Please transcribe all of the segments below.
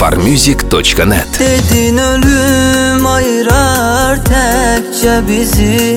farmusic.net. Dedin ölüm ayırar tekçe bizi,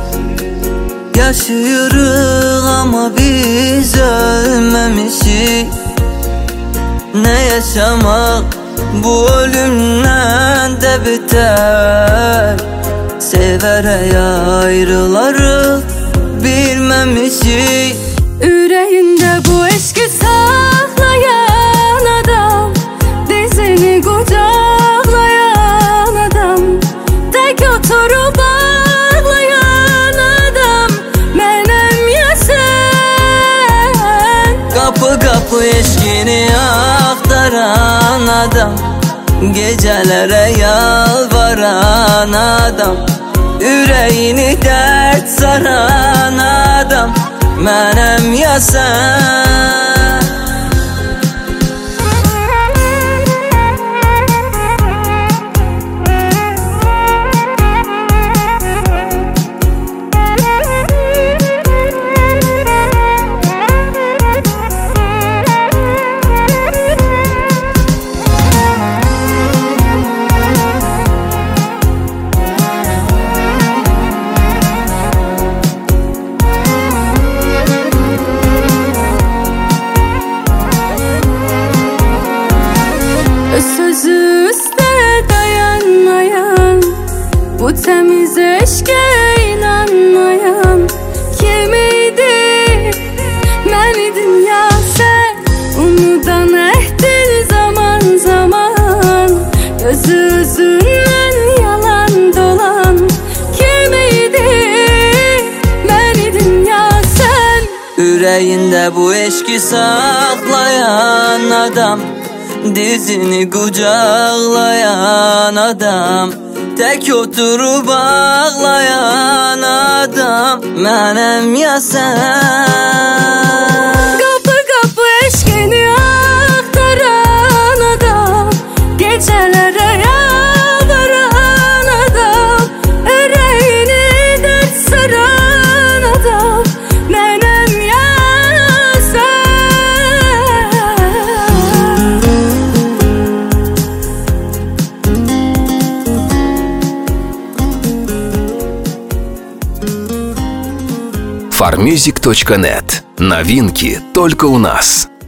yaşıyoruz ama biz ölmemişik. Ne yaşamak bu ölümden de biter, severek ayrılarız bilmemişik. Yüreğinde bu eşki saklayan adam, dizini kucaklayan adam, tek oturup ağlayan adam, benim ya sen. Kapı kapı eşkini aktaran adam, gecelere yalvaran adam, yüreğini dert saran adam, benim ya sen. Sözü üstə dayanmayan, bu temiz eşke inanmayan kim idi? Ben idim ya sen, unudan ehdin zaman zaman, gözü üzünden yalan dolan kim idi? Ben idim ya sen. Yüreğinde bu eşki saklayan adam, dizini kucaklayan adam, tek oturup ağlayan adam, benim ya sen. Kapı kapı eşkini aktaran adam, gecelere yalvaran adam, yüreğini dert saran adam, benim ya sen. farmusic.net. Новинки только у нас.